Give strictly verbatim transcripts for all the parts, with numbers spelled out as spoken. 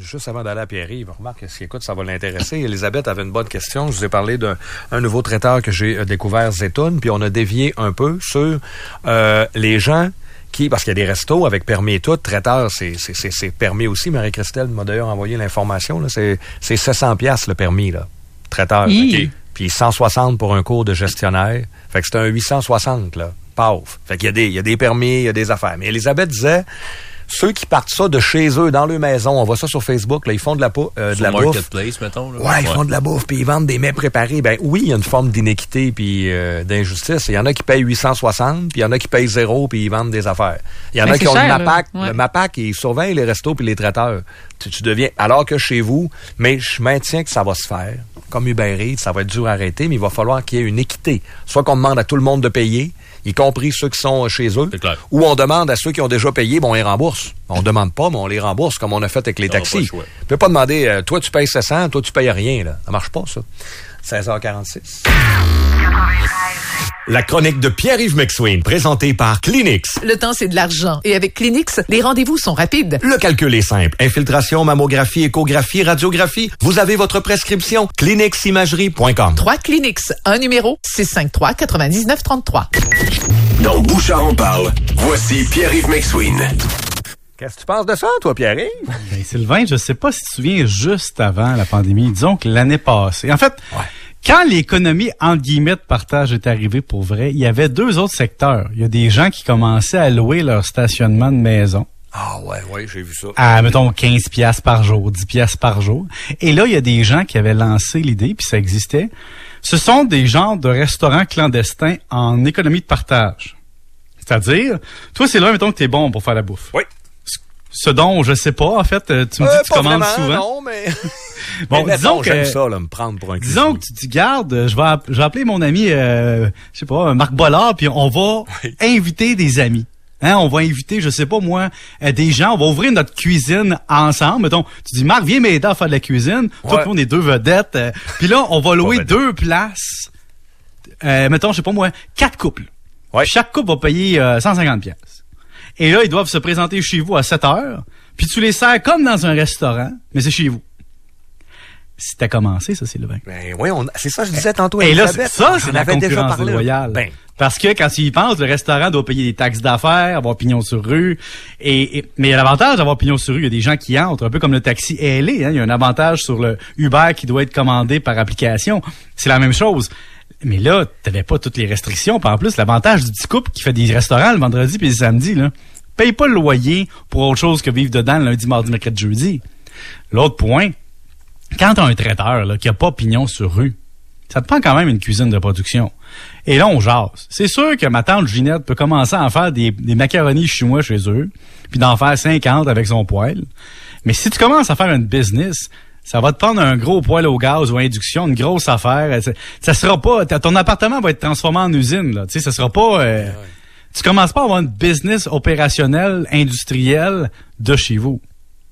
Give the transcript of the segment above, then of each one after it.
juste avant d'aller à Pierre-Yves, remarque, si écoute, ça va l'intéresser. Elisabeth avait une bonne question. Je vous ai parlé d'un un nouveau traiteur que j'ai découvert, Zetoun, puis on a dévié un peu sur euh, les gens qui, parce qu'il y a des restos avec permis et tout, traiteur, c'est, c'est, c'est, c'est permis aussi. Marie-Christelle m'a d'ailleurs envoyé l'information, là. C'est, c'est sept cents piastres le permis, là. Traiteur. Okay. Puis cent soixante pour un cours de gestionnaire. Fait que c'est un huit cent soixante, là. Paf. Fait qu'il y a des, il y a des permis, il y a des affaires. Mais Elisabeth disait, ceux qui partent ça de chez eux, dans leur maison, on voit ça sur Facebook, là, ils font de la, pou- euh, de la bouffe. Marketplace, mettons. Là. Ouais, ils ouais. font de la bouffe, puis ils vendent des mets préparés. Ben oui, il y a une forme d'inéquité puis euh, d'injustice. Il y en a qui payent huit cent soixante, puis il y en a qui payent zéro, puis ils vendent des affaires. Il y en ben, a qui ont cher, le MAPAC. ouais. Le MAPAC, il surveille les restos puis les traiteurs. Tu, tu deviens... Alors que chez vous, mais je maintiens que ça va se faire. Comme Uber Eats, ça va être dur à arrêter, mais il va falloir qu'il y ait une équité. Soit qu'on demande à tout le monde de payer, y compris ceux qui sont chez eux, ou on demande à ceux qui ont déjà payé, bon, on les rembourse. On demande pas, mais on les rembourse, comme on a fait avec les taxis. Tu peux pas demander, euh, toi tu payes sept cents, toi tu payes rien, là. Ça marche pas, ça. seize heures quarante-six. La chronique de Pierre-Yves McSween, présentée par Kleenex. Le temps, c'est de l'argent. Et avec Kleenex, les rendez-vous sont rapides. Le calcul est simple. Infiltration, mammographie, échographie, radiographie. Vous avez votre prescription. Kleenex Imagerie point com. trois Kleenex, un numéro, six cinq trois, neuf neuf trois trois. Dans Bouchard en parle, voici Pierre-Yves McSween. Qu'est-ce que tu penses de ça, toi, Pierre-Yves? Ben, Sylvain, je sais pas si tu te souviens, juste avant la pandémie, disons que l'année passée. En fait, ouais. Quand l'économie, entre guillemets, de partage est arrivée pour vrai, il y avait deux autres secteurs. Il y a des gens qui commençaient à louer leur stationnement de maison. Ah ouais, ouais, j'ai vu ça. À, mettons, quinze piastres par jour, dix piastres par jour. Et là, il y a des gens qui avaient lancé l'idée, puis ça existait. Ce sont des genres de restaurants clandestins en économie de partage. C'est-à-dire, toi, c'est là, mettons, que t'es bon pour faire la bouffe. Oui. Ce dont, je sais pas, en fait, tu me dis euh, que tu commandes vraiment, souvent. Non, mais... Bon, mais disons mettons, que... j'aime ça, là, me prendre pour un Disons que tu te gardes, je vais, app- je vais appeler mon ami, euh, je sais pas, Marc Bollard, puis on va oui. inviter des amis. Hein, on va inviter, je sais pas moi, euh, des gens, on va ouvrir notre cuisine ensemble. Mettons, tu dis, Marc, viens m'aider à faire de la cuisine. Ouais. Toi, on est deux vedettes. Euh, puis là, on va louer deux places. Euh, mettons, je sais pas moi, quatre couples. Ouais. Chaque couple va payer euh, cent cinquante piastres. Et là, ils doivent se présenter chez vous à sept heures. Puis tu les sers comme dans un restaurant, mais c'est chez vous. Si t'as commencé, ça, Sylvain. Ben oui, on, c'est ça que je disais tantôt. Et là, c'est, ça, c'est la concurrence déjà parlé. Déloyale. Ben. Parce que quand tu y penses, le restaurant doit payer des taxes d'affaires, avoir pignon sur rue. Et, et mais il y a l'avantage d'avoir pignon sur rue. Il y a des gens qui entrent, un peu comme le taxi L A. Hein, il y a un avantage sur le Uber qui doit être commandé par application. C'est la même chose. Mais là, t'avais pas toutes les restrictions. Puis en plus, l'avantage du petit couple qui fait des restaurants le vendredi puis le samedi, là, paye pas le loyer pour autre chose que vivre dedans le lundi, mardi, mercredi, jeudi. L'autre point, quand t'as un traiteur là, qui a pas pignon sur rue, ça te prend quand même une cuisine de production. Et là, on jase. C'est sûr que ma tante Ginette peut commencer à en faire des, des macaronis chinois chez eux, puis d'en faire cinquante avec son poêle. Mais si tu commences à faire une business, ça va te prendre un gros poêle au gaz ou à induction, une grosse affaire. Ça, ça sera pas... Ton appartement va être transformé en usine, là. Tu sais, ça sera pas... Euh, ouais. Tu commences pas à avoir une business opérationnelle, industrielle de chez vous.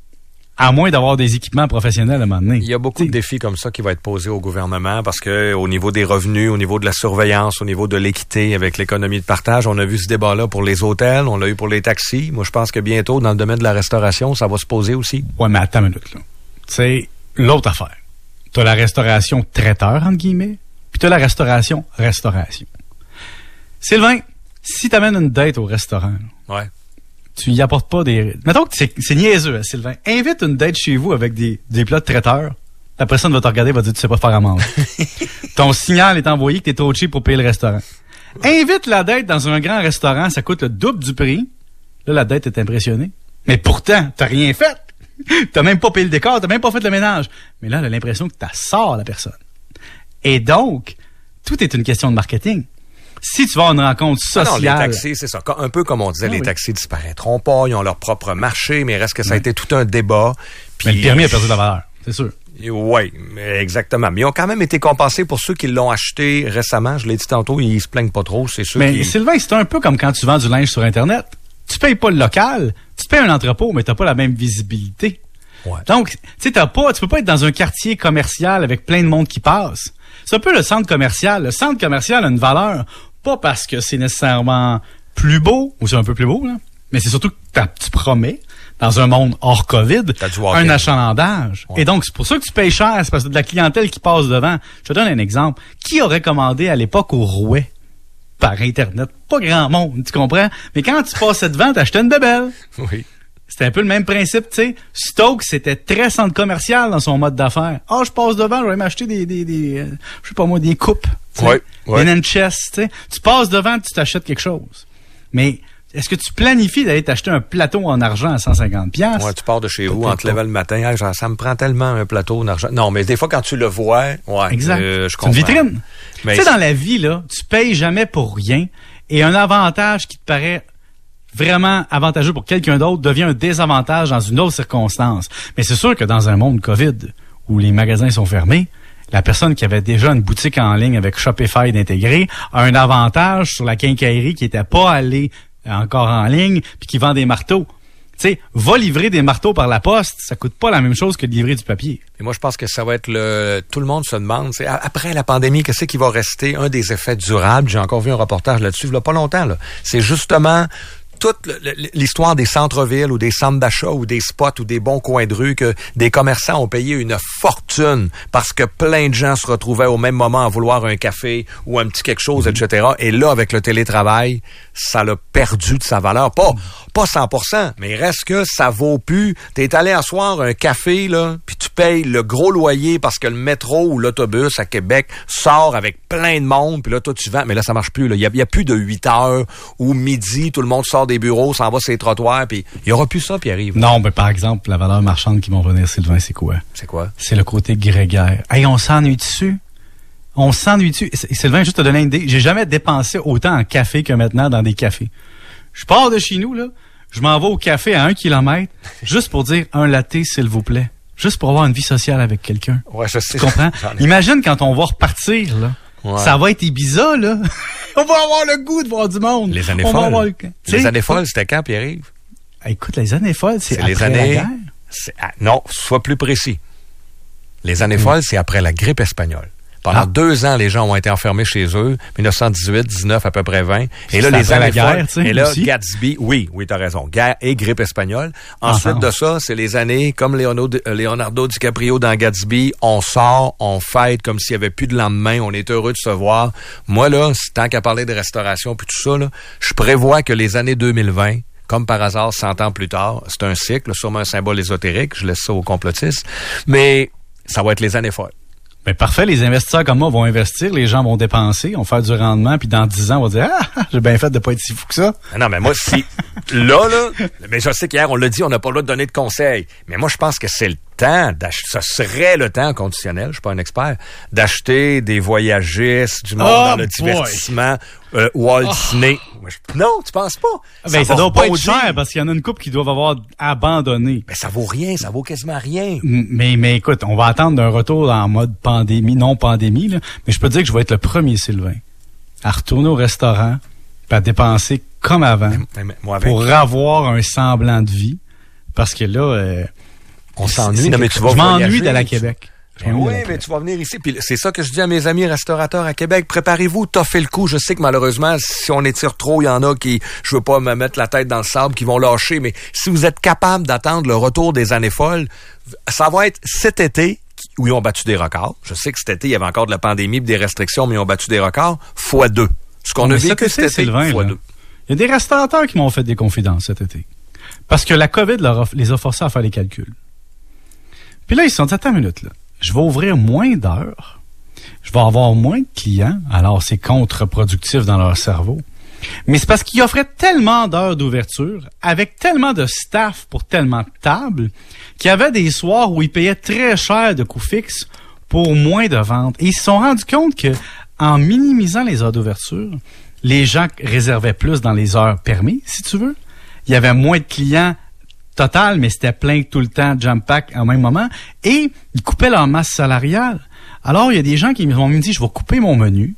À moins d'avoir des équipements professionnels à un moment donné. Il y a beaucoup T'sais. de défis comme ça qui vont être posés au gouvernement parce que au niveau des revenus, au niveau de la surveillance, au niveau de l'équité avec l'économie de partage, on a vu ce débat-là pour les hôtels, on l'a eu pour les taxis. Moi, je pense que bientôt, dans le domaine de la restauration, ça va se poser aussi. Ouais, mais attends une minute, là. Tu sais, l'autre affaire. T'as la restauration traiteur, entre guillemets, puis t'as la restauration restauration. Sylvain, si t'amènes une date au restaurant, là, ouais. tu y apportes pas des... Mettons que c'est, c'est niaiseux, hein, Sylvain. Invite une date chez vous avec des, des plats de traiteur. La personne va te regarder et va te dire tu sais pas faire à manger. Ton signal est envoyé que t'es trop cheap pour payer le restaurant. Invite la date dans un grand restaurant, ça coûte le double du prix. Là, la date est impressionnée. Mais pourtant, t'as rien fait. T'as même pas payé le décor, t'as même pas fait le ménage. Mais là, elle a l'impression que t'as sort la personne. Et donc, tout est une question de marketing. Si tu vas à une rencontre sociale... Ah non, les taxis, c'est ça. Un peu comme on disait, ah, les oui. taxis disparaîtront pas, ils ont leur propre marché, mais reste que ça a oui. été tout un débat. Puis... Mais le permis a perdu de la valeur, c'est sûr. Oui, exactement. Mais ils ont quand même été compensés pour ceux qui l'ont acheté récemment. Je l'ai dit tantôt, ils se plaignent pas trop, c'est sûr. Mais qui... Sylvain, c'est un peu comme quand tu vends du linge sur Internet. Tu payes pas le local, tu payes un entrepôt, mais t'as pas la même visibilité. Ouais. Donc, tu sais, t'as pas, tu peux pas être dans un quartier commercial avec plein de monde qui passe. C'est un peu le centre commercial. Le centre commercial a une valeur, pas parce que c'est nécessairement plus beau, ou c'est un peu plus beau, là, mais c'est surtout que tu promets. dans un monde hors COVID, un achalandage. Ouais. Et donc, c'est pour ça que tu payes cher, c'est parce que de la clientèle qui passe devant. Je te donne un exemple. Qui aurait commandé à l'époque au Rouet par Internet? Pas grand monde, tu comprends? Mais quand tu passais devant, t'achetais une bébelle. Oui. C'était un peu le même principe, tu sais. Stokes, c'était très centre commercial dans son mode d'affaires. Ah, oh, je passe devant, je vais m'acheter des, des, des, euh, je sais pas moi, des coupes. Ouais, ouais. Des Nanchess, tu sais. Tu passes devant, tu t'achètes quelque chose. Mais est-ce que tu planifies d'aller t'acheter un plateau en argent à cent cinquante piastres? Ouais, tu pars de chez vous en te levant le matin. Hey, genre, ça me prend tellement un plateau en argent. Non, mais des fois, quand tu le vois, ouais. Exact. Euh, je c'est une vitrine. Mais tu sais, dans la vie, là, tu payes jamais pour rien. Et un avantage qui te paraît vraiment avantageux pour quelqu'un d'autre devient un désavantage dans une autre circonstance. Mais c'est sûr que dans un monde COVID où les magasins sont fermés, la personne qui avait déjà une boutique en ligne avec Shopify d'intégrer a un avantage sur la quincaillerie qui était pas allée encore en ligne puis qui vend des marteaux. Tu sais, va livrer des marteaux par la poste, ça coûte pas la même chose que de livrer du papier. Et moi, je pense que ça va être le... Tout le monde se demande, c'est après la pandémie, qu'est-ce qui va rester un des effets durables? J'ai encore vu un reportage là-dessus, il y a pas longtemps, là. C'est justement toute l'histoire des centres-villes ou des centres d'achat ou des spots ou des bons coins de rue que des commerçants ont payé une fortune parce que plein de gens se retrouvaient au même moment à vouloir un café ou un petit quelque chose, mm-hmm. et cetera. Et là, avec le télétravail, ça l'a perdu de sa valeur. Pas, mm-hmm. pas cent pour cent, mais reste que ça vaut plus. T'es allé asseoir un café, là, puis tu payes le gros loyer parce que le métro ou l'autobus à Québec sort avec plein de monde, puis là, toi, tu vends. Mais là, ça marche plus. Il y a, y a plus de huit heures ou midi, tout le monde sort des bureaux, s'en va sur les trottoirs, puis il y aura plus ça, puis arrive. Non, mais par exemple, la valeur marchande qui vont venir, Sylvain, c'est quoi? C'est quoi? C'est le côté grégaire. Hey, on s'ennuie dessus. On s'ennuie dessus. Sylvain, juste te donner une idée, j'ai jamais dépensé autant en café que maintenant dans des cafés. Je pars de chez nous, là, je m'en vais au café à un kilomètre, juste pour dire un latte, s'il vous plaît. Juste pour avoir une vie sociale avec quelqu'un. Ouais, je sais. Tu comprends? Imagine quand on va repartir, là. Ouais. Ça va être Ibiza, là. On va avoir le goût de voir du monde. Les années on folles. Va avoir le... Les années folles, c'était quand, Pierre-Yves? Écoute, les années folles, c'est, c'est après les années... la guerre. C'est... Ah, non, sois plus précis. Les années mmh. folles, c'est après la grippe espagnole. Pendant ah. deux ans, les gens ont été enfermés chez eux, dix-neuf cent dix-huit, dix-neuf à peu près vingt. Et là, les années folles, et là, aussi. Gatsby, oui, oui, t'as raison, guerre et grippe espagnole. Ensuite Ensemble. de ça, c'est les années comme Leonardo, Leonardo DiCaprio dans Gatsby, on sort, on fête comme s'il y avait plus de lendemain, on est heureux de se voir. Moi, là, tant qu'à parler de restauration puis tout ça, là, je prévois que les années deux mille vingt, comme par hasard, cent ans plus tard, c'est un cycle, sûrement un symbole ésotérique, je laisse ça aux complotistes, mais ça va être les années folles. Ben parfait, les investisseurs comme moi vont investir, les gens vont dépenser, vont faire du rendement, puis dans dix ans, on va dire « Ah, j'ai bien fait de pas être si fou que ça. » Non, mais moi, si... là, là, mais je sais qu'hier, on l'a dit, on n'a pas le droit de donner de conseils, mais moi, je pense que c'est le temps d'acheter, ce serait le temps conditionnel, je suis pas un expert, d'acheter des voyagistes, du monde oh dans le boy. divertissement, euh, Walt oh. Disney. Non, tu penses pas? Ben, ça, ça doit pas être cher parce qu'il y en a une couple qui doivent avoir abandonné. Ben, ça vaut rien, ça vaut quasiment rien. Mais, mais écoute, on va attendre un retour en mode pandémie, non pandémie, là. Mais je peux te dire que je vais être le premier, Sylvain, à retourner au restaurant, puis à dépenser comme avant, mais, mais, moi avec... pour avoir un semblant de vie. Parce que là, euh, on s'ennuie. Non, mais tu vas je m'ennuie d'aller à Québec. Ben oui, mais tu vas venir ici. Puis c'est ça que je dis à mes amis restaurateurs à Québec. Préparez-vous, toffez le coup. Je sais que malheureusement, si on étire trop, il y en a qui, je veux pas me mettre la tête dans le sable, qui vont lâcher. Mais si vous êtes capable d'attendre le retour des années folles, ça va être cet été où ils ont battu des records. Je sais que cet été, il y avait encore de la pandémie et des restrictions, mais ils ont battu des records fois deux. Ce qu'on on a vécu cet été, Sylvain, fois là. deux. Il y a des restaurateurs qui m'ont fait des confidences cet été. Parce que la COVID leur a, les a forcés à faire les calculs. Puis là, ils se sont dit, attends une minute, là. Je vais ouvrir moins d'heures, je vais avoir moins de clients, alors c'est contre-productif dans leur cerveau. Mais c'est parce qu'ils offraient tellement d'heures d'ouverture, avec tellement de staff pour tellement de tables, qu'il y avait des soirs où ils payaient très cher de coûts fixes pour moins de ventes. Et ils se sont rendus compte que, en minimisant les heures d'ouverture, les gens réservaient plus dans les heures permises, si tu veux. Il y avait moins de clients total, mais c'était plein tout le temps, jam-pack en même moment, et ils coupaient leur masse salariale. Alors, il y a des gens qui m'ont dit, je vais couper mon menu,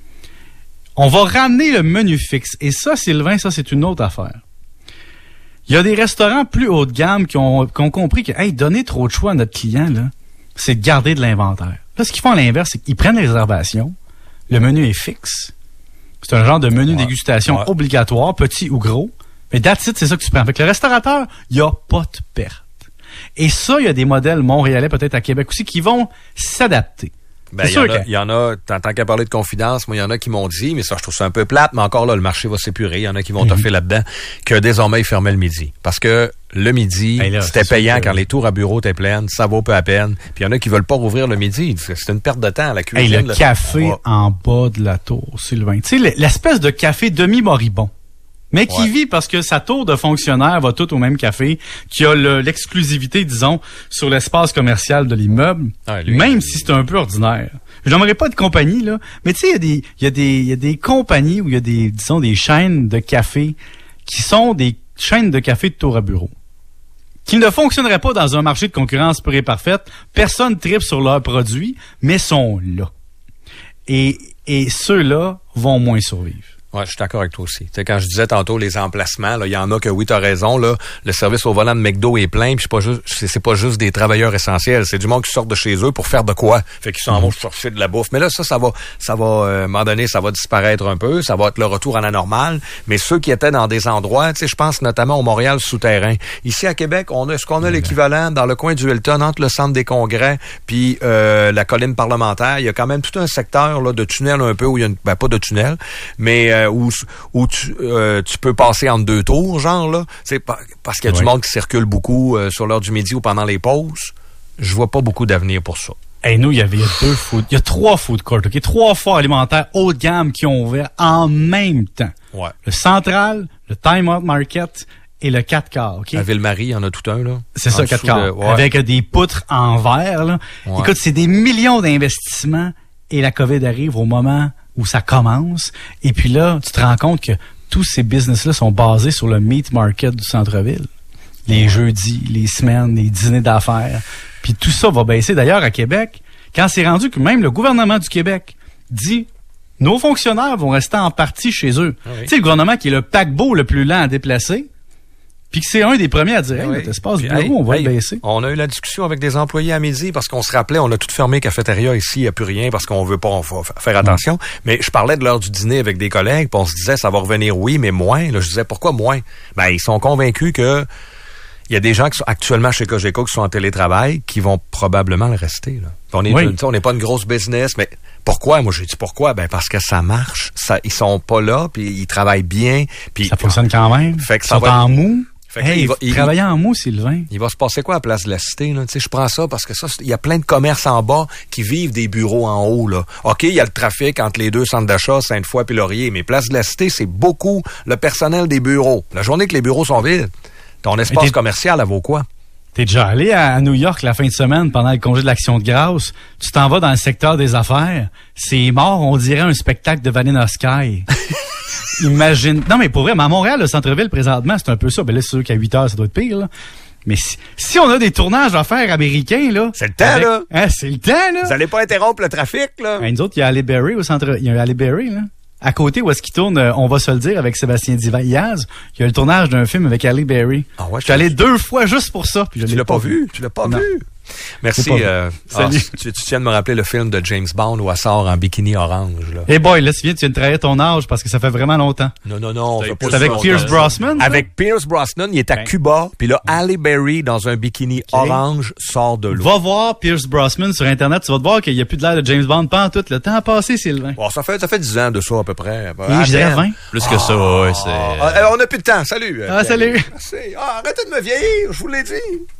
on va ramener le menu fixe. Et ça, Sylvain, ça, c'est une autre affaire. Il y a des restaurants plus haut de gamme qui ont, qui ont compris que, hey, donner trop de choix à notre client, là, c'est de garder de l'inventaire. Là, ce qu'ils font à l'inverse, c'est qu'ils prennent les réservations, le menu est fixe, c'est un genre de menu ouais. dégustation ouais. obligatoire, petit ou gros. Mais that's it, c'est ça que tu prends. Fait que le restaurateur, il n'y a pas de perte. Et ça, il y a des modèles montréalais, peut-être à Québec aussi, qui vont s'adapter. Ben, il y, que... y en a, tant qu'à parler de confidence, moi, il y en a qui m'ont dit, mais ça, je trouve ça un peu plate, mais encore là, le marché va s'épurer. Il y en a qui vont mm-hmm. toffer là-dedans, que désormais, ils fermaient le midi. Parce que le midi, ben là, c'était payant que... quand les tours à bureau étaient pleines, ça vaut peu à peine. Puis il y en a qui veulent pas rouvrir le midi. C'est une perte de temps à la cuisine. Hey, le là, café va... en bas de la tour, Sylvain. Tu sais, l'espèce de café demi-moribond. Mais qui ouais. vit parce que sa tour de fonctionnaire va tout au même café, qui a le, l'exclusivité, disons, sur l'espace commercial de l'immeuble, ah, lui, même lui, si c'est un peu ordinaire. Je n'aimerais pas de compagnie, là, mais tu sais, il y a des, il y a des, il y a des compagnies où il y a des, disons, des chaînes de café qui sont des chaînes de café de tour à bureau, qui ne fonctionneraient pas dans un marché de concurrence pure et parfaite. Personne tripe sur leurs produits, mais sont là. Et, et ceux-là vont moins survivre. Ouais, je suis d'accord avec toi aussi. Tu sais, quand je disais tantôt les emplacements, là, il y en a que oui, t'as raison, là, le service au volant de McDo est plein, puis c'est pas juste, c'est, c'est pas juste des travailleurs essentiels, c'est du monde qui sort de chez eux pour faire de quoi. Fait qu'ils s'en vont chercher de la bouffe. Mais là, ça, ça va, ça va, euh, à un moment donné, ça va disparaître un peu, ça va être le retour à la normale. Mais ceux qui étaient dans des endroits, tu sais, je pense notamment au Montréal souterrain. Ici à Québec, on a, est-ce qu'on a l'équivalent dans le coin du Hilton, entre le centre des congrès puis euh, la colline parlementaire, il y a quand même tout un secteur là de tunnel un peu où il y a une, ben pas de tunnel, mais euh, où où tu euh, tu peux passer entre deux tours, genre là, c'est parce qu'il y a ouais. du monde qui circule beaucoup euh, sur l'heure du midi ou pendant les pauses. Je vois pas beaucoup d'avenir pour ça. Et hey, nous, il y avait il y a deux food, il y a trois food courts, ok, trois forts alimentaires haut de gamme qui ont ouvert en même temps. Ouais. Le Central, le Time Out Market et le quatre quarts, ok. À Ville-Marie, il y en a tout un là. C'est ça, quatre quarts, de... ouais. avec des poutres en verre là. Ouais. Écoute, c'est des millions d'investissements et la COVID arrive au moment où ça commence. Et puis là, tu te rends compte que tous ces business-là sont basés sur le meat market du centre-ville. Les ouais. jeudis, les semaines, les dîners d'affaires. Puis tout ça va baisser. D'ailleurs, à Québec, quand c'est rendu que même le gouvernement du Québec dit nos fonctionnaires vont rester en partie chez eux. Ah oui. Tu sais, le gouvernement qui est le paquebot le plus lent à déplacer, puis que c'est un des premiers à dire, hey, oui. notre espace puis, bureau, hey, on va hey, le baisser. On a eu la discussion avec des employés à midi parce qu'on se rappelait, on a tout fermé cafétéria ici, il n'y a plus rien parce qu'on veut pas on va faire attention. Mmh. Mais je parlais de l'heure du dîner avec des collègues, puis on se disait, ça va revenir, oui, mais moins. Là, je disais, pourquoi moins? Ben, ils sont convaincus que il y a des gens qui sont actuellement chez Cogeco qui sont en télétravail qui vont probablement le rester. Là. On est, oui. on n'est pas une grosse business, mais pourquoi? Moi, j'ai dit pourquoi? Ben parce que ça marche. Ça, ils sont pas là, puis ils travaillent bien. Puis ça fonctionne quand même. Fait que ça ils sont va... en mou. Fait que hey, il va, il, travailler en mou, Sylvain. Il va se passer quoi à Place de la Cité, là? Tu sais, je prends ça parce que ça, il y a plein de commerces en bas qui vivent des bureaux en haut, là. OK, il y a le trafic entre les deux centres d'achat, Sainte-Foy et Laurier, mais Place de la Cité, c'est beaucoup le personnel des bureaux. La journée que les bureaux sont vides, ton espace commercial, elle vaut quoi? T'es déjà allé à New York la fin de semaine pendant le congé de l'Action de grâce. Tu t'en vas dans le secteur des affaires. C'est mort, on dirait un spectacle de Vanilla Sky. Imagine. Non, mais pour vrai, mais à Montréal, le centre-ville, présentement, c'est un peu ça. Ben là, c'est sûr qu'à huit heures, ça doit être pire, là. Mais si, si on a des tournages à faire américains, là. C'est le temps, avec, là. Hein, c'est le temps, là. Vous allez pas interrompre le trafic, là. Ben, nous autres, il y a Halle Berry au centre, il y a un Halle Berry, là. À côté, où est-ce qu'il tourne, euh, on va se le dire, avec Sébastien Diaz, il y a le tournage d'un film avec Halle Berry. Ah ouais, je suis allé deux fois juste pour ça. Puis je tu l'as pas vu? vu. Tu l'as pas non. vu? Merci. Euh, ah, tu, tu tiens de me rappeler le film de James Bond où elle sort en bikini orange. Eh hey boy, là, tu viens, tu viens de trahir ton âge parce que ça fait vraiment longtemps. Non, non, non. C'est avec Pierce Brosnan? Avec Pierce Brosnan, il est à ben. Cuba, puis là, Halle Berry, dans un bikini okay. orange, sort de l'eau. Va voir Pierce Brosnan sur Internet, tu vas te voir qu'il n'y a plus de l'air de James Bond, pas en tout. Le temps a passé, Sylvain. Bon, ça fait, ça fait dix ans de ça, à peu près. Oui, je dirais vingt. Plus que ça, ouais, c'est... Ah, on n'a plus de temps. Salut. Ah, salut. Merci. Ah, arrêtez de me vieillir, je vous l'ai dit.